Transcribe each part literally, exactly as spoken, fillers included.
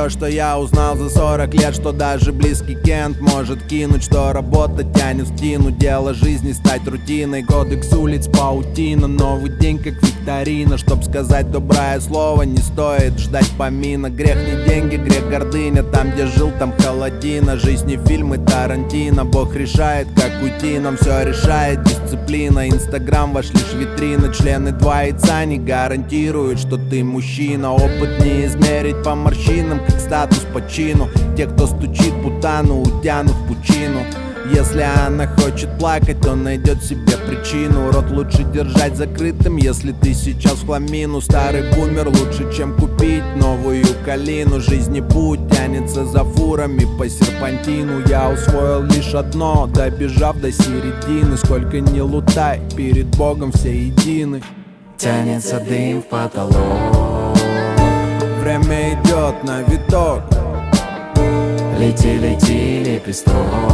все, что я узнал за сорок лет, что даже близкий Кент может кинуть, что работа тянет в тину, дело жизни стать рутиной, кодекс улиц паутина, новый день как викторина. Чтоб сказать доброе слово, не стоит ждать помина. Грех не деньги, грех гордыня, там где жил, там холодина. Жизнь не фильмы Тарантино, Бог решает, как уйти, нам все решает дисциплина. Инстаграм ваш лишь витрина, члены два яйца не гарантируют, что ты мужчина. Опыт не измерить по морщинам, как статус по чину. Те, кто стучит путану, утянут в пучину. Если она хочет плакать, то найдет себе причину. Рот лучше держать закрытым, если ты сейчас в хламину. Старый бумер лучше, чем купить новую калину. Жизнь и путь тянется за фурами по серпантину. Я усвоил лишь одно, добежав до середины. Сколько ни лутай, перед Богом все едины. Тянется дым в потолок, время идет на виток. Лети, лети, лепесток,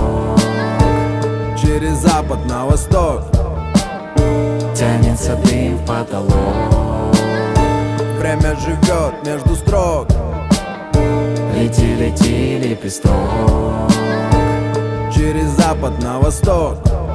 через запад на восток. Тянется дым в потолок, время живет между строк. Лети, лети, лепесток, через запад на восток.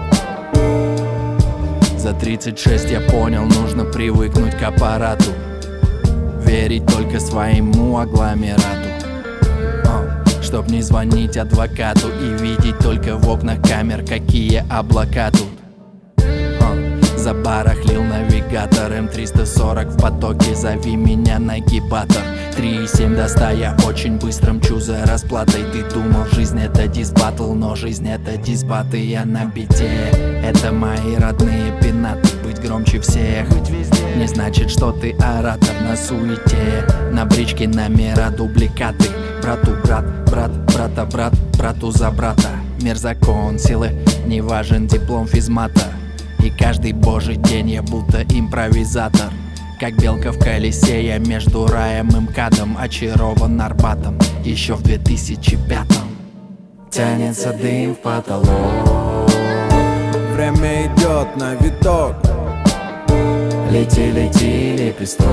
За тридцать шесть я понял, нужно привыкнуть к аппарату, верить только своему агломерату, чтоб не звонить адвокату и видеть только в окнах камер, какие облака тут. Забарахлил навигатор, эм триста сорок в потоке, зови меня нагибатор. Три и семь до ста, я очень быстро мчу за расплатой. Ты думал, жизнь это дисбаттл, но жизнь это дисбаты. Я на бите, это мои родные пенаты. Быть громче всех не значит, что ты оратор на суете. На бричке номера дубликаты. Брату брат, брат, брата брат, брату за брата. Мир закон силы, не важен диплом физмата. И каждый божий день я будто импровизатор. Как белка в колесе, я между раем и МКАДом, очарован Арбатом еще в две тысячи пятом. Тянется дым в потолок, время идет на виток. Лети, лети, лепесток,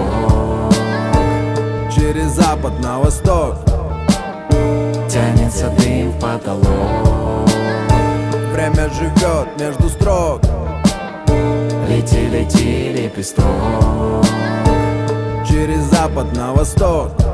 через запад на восток. Тянется дым в потолок, время живет между строк. Лети, лети, лепесток, через запад на восток.